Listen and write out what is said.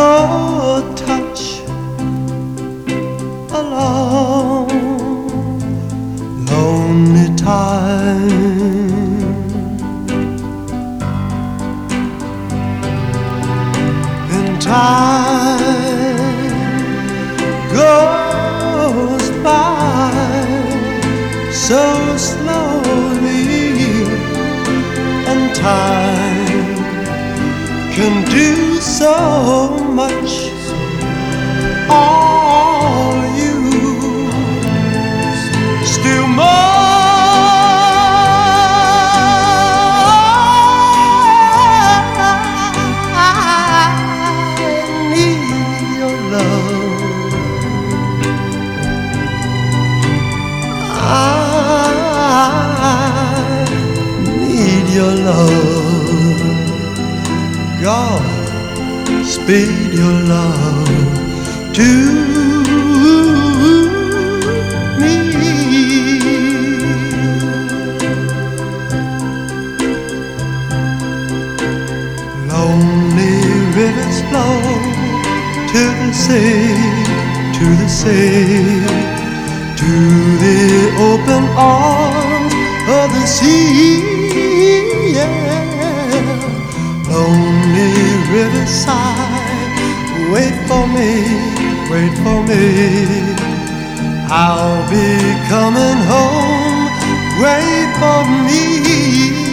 your touch a long, lonely time. And time goes by so slowly, and time can do so much. All you still more. I need your love. I need your love. God, speed your love to me. Lonely rivers flow to the sea, to the sea, to the open arms of the sea. Yeah. Lonely riverside, wait for me, wait for me. I'll be coming home, wait for me.